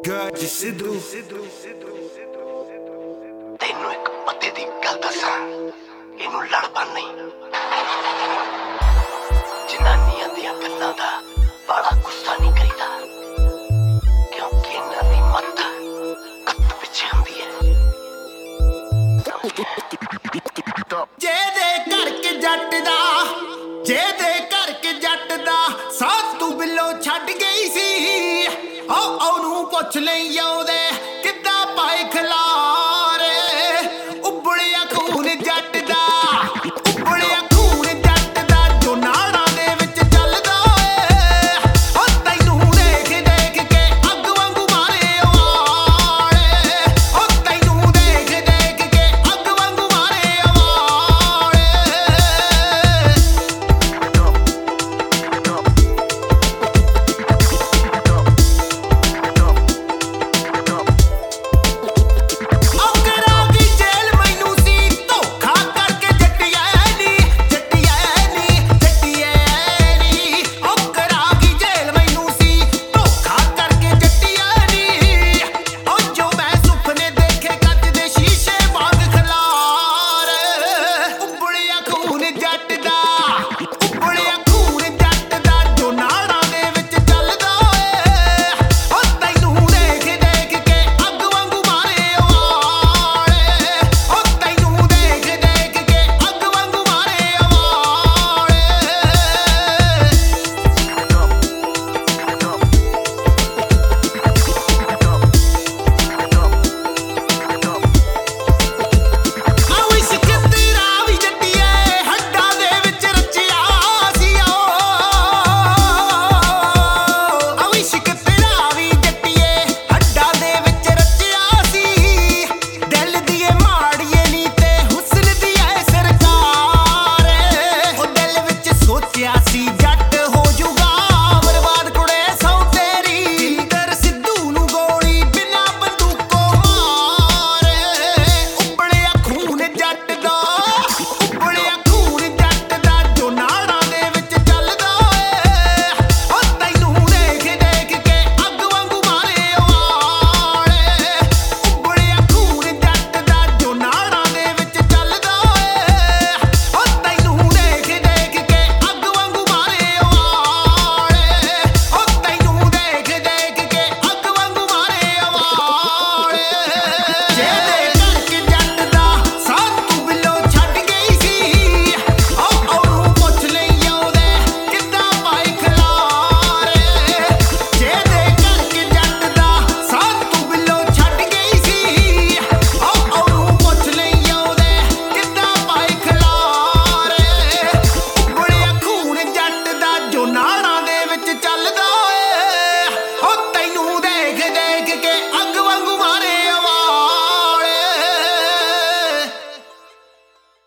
ਗੱਜ ਸਿੱਧੂ ਤੈਨੂੰ ਇੱਕ ਪਤੇ ਦੀ ਗੱਲ ਦੱਸਾਂ, ਇਹਨੂੰ ਲੜਪਾ ਨਹੀਂ। ਜਨਾਨੀਆਂ ਦੀਆਂ ਗੱਲਾਂ ਦਾ ਬੜਾ ਗੁੱਸਾ ਨਹੀਂ ਕਰੀਦਾ, ਕਿਉਂਕਿ ਇਹਨਾਂ ਦੀ ਮੱਤ ਕੱਤ ਪਿੱਛੇ ਹੁੰਦੀ ਹੈ। ਜਿਹਦੇ ਕਰਕੇ ਜੱਟ ਦਾ, ਜਿਹਦੇ ਕਰਕੇ ਜੱਟ ਦਾ ਸਾਥ ਤੂੰ ਬਿੱਲੋ ਛੱਡ ਗਈ ਸੀ, ਉਹਨੂੰ ਪੁੱਛ ਲਈ ਉਹਦੇ ਕਿੱਦਾਂ ਪਾਏ ਖਿਲਾ